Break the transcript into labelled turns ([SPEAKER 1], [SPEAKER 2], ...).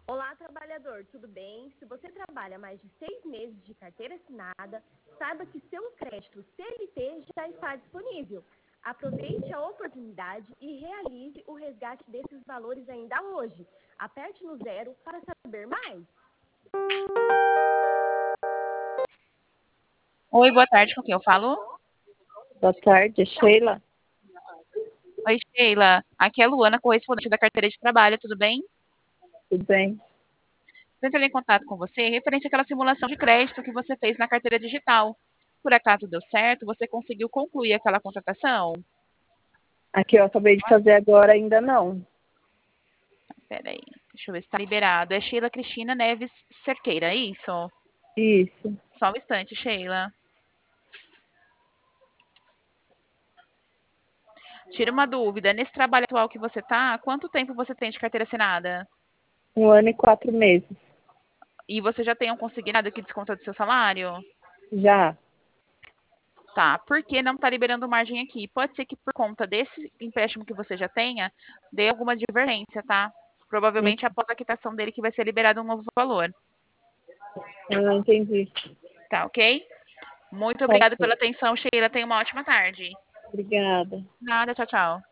[SPEAKER 1] Olá, trabalhador, tudo bem? Se você trabalha mais de 6 meses de carteira assinada, saiba que seu crédito CLT já está disponível. Aproveite a oportunidade e realize o resgate desses valores ainda hoje. Aperte no 0 para saber mais.
[SPEAKER 2] Oi, boa tarde, com quem eu falo?
[SPEAKER 3] Boa tarde, Sheila.
[SPEAKER 2] Oi, Sheila. Aqui é a Luana, correspondente da carteira de trabalho, tudo bem?
[SPEAKER 3] Tudo bem?
[SPEAKER 2] Estou entrando em contato com você referente àquela simulação de crédito que você fez na carteira digital. Por acaso deu certo? Você conseguiu concluir aquela contratação?
[SPEAKER 3] Aqui eu acabei de fazer agora, ainda não.
[SPEAKER 2] Peraí, deixa eu ver se está liberado. É Sheila Cristina Neves Cerqueira, é isso?
[SPEAKER 3] Isso.
[SPEAKER 2] Só um instante, Sheila. Tira uma dúvida. Nesse trabalho atual que você está, quanto tempo você tem de carteira assinada?
[SPEAKER 3] 1 ano e 4 meses.
[SPEAKER 2] E você já tem um consignado que desconta do seu salário?
[SPEAKER 3] Já.
[SPEAKER 2] Tá, por que não está liberando margem aqui? Pode ser que por conta desse empréstimo que você já tenha, dê alguma divergência, tá? Provavelmente após a quitação dele que vai ser liberado um novo valor.
[SPEAKER 3] Eu entendi.
[SPEAKER 2] Tá, ok? Muito
[SPEAKER 3] Tá
[SPEAKER 2] obrigada
[SPEAKER 3] ok.
[SPEAKER 2] pela atenção, Sheila. Tenha uma ótima tarde.
[SPEAKER 3] Obrigada.
[SPEAKER 2] Nada, tchau, tchau.